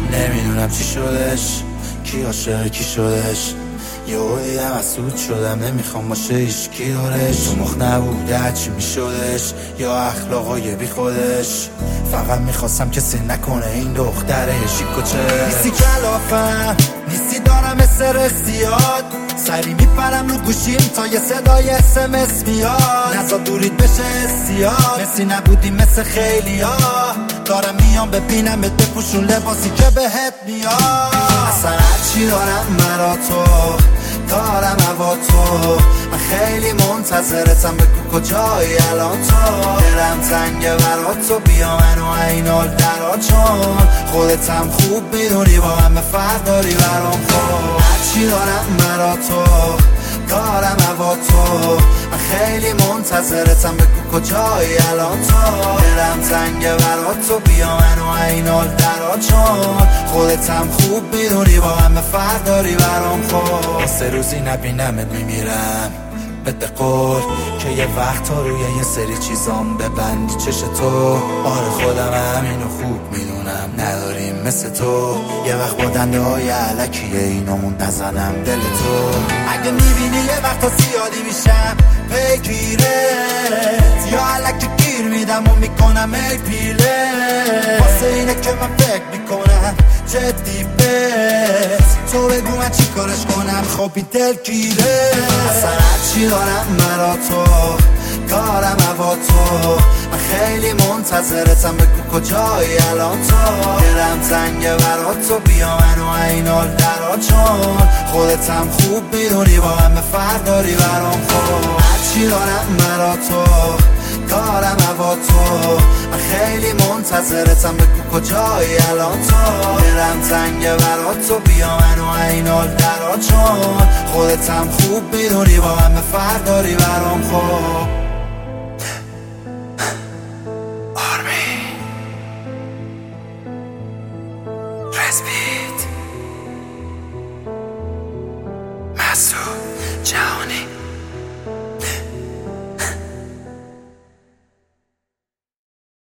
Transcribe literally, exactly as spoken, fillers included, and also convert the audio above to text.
نمیدونم چی شدش، کی عاشق کی شدش. یهو دیدم مسعود شدم، نمیخوام باشه هیچکی دارش. تو مخ نبوده چی میشدش، یا اخلاقای بی خودش. فقط میخواستم کسی نکنه این دختره شیکوچه. نیستی کلافم، نیستی دارم استرس زیاد، سری میپرم رو گوشیم تا یه صدای اس ام اس میاد. نزا دورید بشه زیاد، مثی نبودی مثل خیلی ها. دارم میام ببینمت بپوشون لباسی که بهت میاد. اصلا هرچی دارم مرا تو، دارم هوا تو. من خیلی منتظرتم، بگو کجایی الان تو. دلم تنگه برا تو، بیا منو اینال درا، چون خودتم خوب میدونی با همه فرق داری برام. خب هرچی دارم مرا تو، دارم هوا تو. من خیلی منتظرتم، بگو کجایی الان تو. دلم تنگه برا تو، بیا منو اینال درا، چون خودتم خوب میدونی با همه فرق داری برام. خب سه روزی نبینمت میمیرم، بده قول که یه وقت تا روی یه سری چیزام ببندی چش تو. آره خودم همینو خوب میدونم، نداریم مثل تو. یه وقت با دنده های علکیه اینامون نزنم دل تو. اگه میبینی یه وقت تا زیادی میشم پیگیرت، یا علکی گیر میدم و میکنم ای پیله. واسه اینه که من فکر میکنم جدی بس، تو بگو من چی کارش کنم خب این دل گیره. اصلا هرچی دارم مرا تو، دارم هوا تو. من خیلی منتظرتم، بگو کجایی الان تو. دلم تنگه برا تو، بیا منو اینال درا، چون خودتم خوب میدونی با همه فرق داری برام. خب هرچی دارم مرا تو، دارم هوا تو. من خیلی منتظرتم، بگو کجایی الان تو. دلم تنگه برا تو، بیا منو اینال درا، چون خودتم خوب میدونی با همه فرق داری برام. خب آرمی رسپید مسعود جهانی.